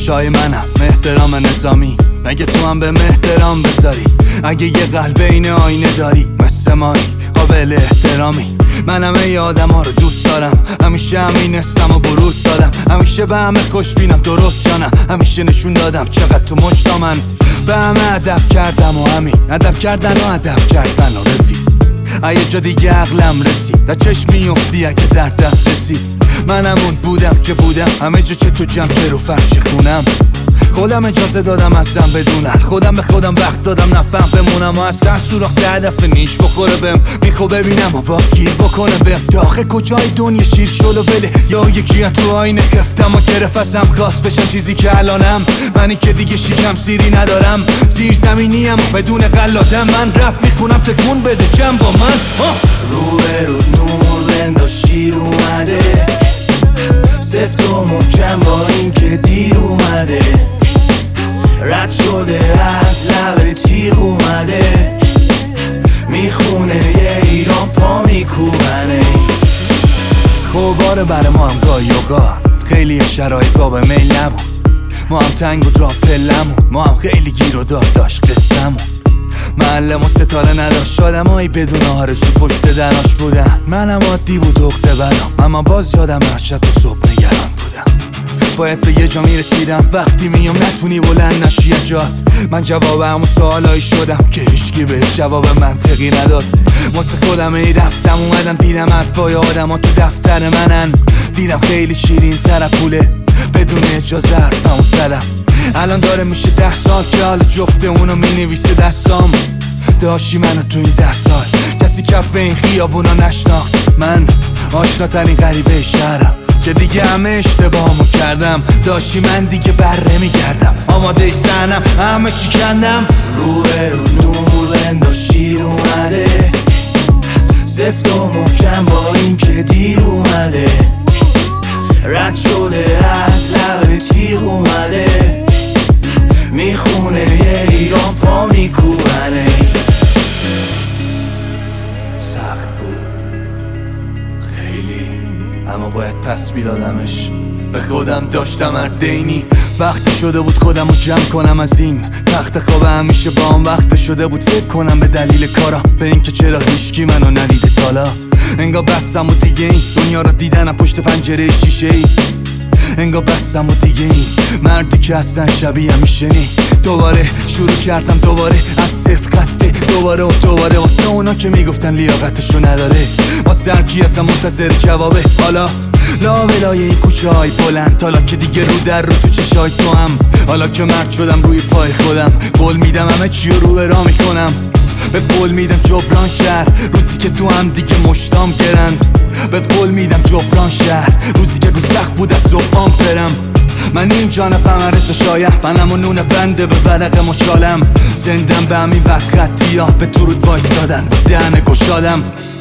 شای منم احترام نظامی، مگه تو هم به احترام بذاری؟ اگه یه قلب این آینه داری مثل مایی قابل احترامی. منم ای آدم ها رو دوست دارم، همیشه همین حسم و بروز دادم، همیشه به همه خوش بینم درست یا نه، همیشه نشون دادم چقدر تو مشتا من به همه ادب کردم و همین ادب کردن و ادب کردن و رفیق. یه جا دیگه عقلم رسید، در چشم میفتی اگه در دست رسید. منم اون بودم که بودم، همه جا چه تو جمع که رو فرش خونم. خودم اجازه دادم ازم بدونن، خودم به خودم وقت دادم نفهم بمونم و از سر سوراخ 10 دفعه نیش بخوره بهم. میخوا ببینم و باز گیر بکنه بهم. داخل کجای دنیا شیر شل و وله، یا یکی تو آینه کفتم و گرفت ازم خواست بشم چیزی که الانم. منی که دیگه شیکم سیری ندارم، زیر زمینیم بدون قلادم. من رپ میخونم تکون بده جمع با من. رو به رو نور بنداز شیر اومده، سفت و محکم با این که دیر اومده، رد شده از لب تیغ اومده، میخونه یه ایران پا میکوبنه. خوباره برای ما هم گاهی و گاه، خیلی شرایط باب میل نبود، ما هم تنگ بود راه پلمون، ما هم خیلی گیر و دار داشت قصمون. معلم و ستاره نداشت، آدمایی بدون آرزو پشت دراش بودن. منم عادی بود اخته برام، اما باز یادم شب و صبح نگران بودم. باید به یه جا میرسیدم، وقتی میام نتونی بلند نشی جات. من جواب همون سوالایی شدم که هیچکی بهش جواب منطقی نداد. واسه خودم ای رفتم اومدم دیدم حرفای آدم ها تو دفتر منن. دیدم خیلی شیرین تر پوله، بدون اجازه حرفمو زدم. الان داره میشه 10 سال که حال جفته اونو مینویسه دستام. داشتی منو تو این 10 سال کسی کف این خیابونا نشناخت. من آشناترین غریبه شهرم که دیگه همه اشتباهمو کردم. داشتی من دیگه بره میگردم، آماده سنم همه چی کندم. رو به رو نور بنداز شیر اومده، سفت و محکم با این که دیر اومده، رد شده از لب تیغ اومده، میخونه یه ایران پا میکوبنه. سخت بود خیلی، اما باید پس میدادمش. به خودم داشتم اردینی، وقتی شده بود خودم رو جمع کنم از این تخت خواب. همیشه با هم وقت شده بود فکر کنم به دلیل کارم، به اینکه چرا هیچکی منو ندیده تالا. انگار بستم و دیگه این دنیا رو دیدنم پشت پنجره شیشه ای. انگار بستم و دیگه این مردی که اصلا شبیه همیشه نی. دوباره شروع کردم دوباره از صفر خسته، دوباره و دوباره واسه اونا که میگفتن لیاقتشو نداره، واسه هرکی اصلا منتظر جوابه. حالا لاولای این کوچه های بلند، حالا که دیگه رو در رو تو چشای تو هم، حالا که مرد شدم روی پای خودم، قول میدم همه چی رو به راه میکنم. به قول میدم جبران شهر روزی که تو هم دیگه مشتام گرند. به قول میدم جبران شهر روزی که رو سخت بود از صبحام برم. من این جانبم عرض شایم، منم و نون بنده به ورق مچالم. زندم به همین بدخطی ها، به درود وایستادن با دهن گشادم.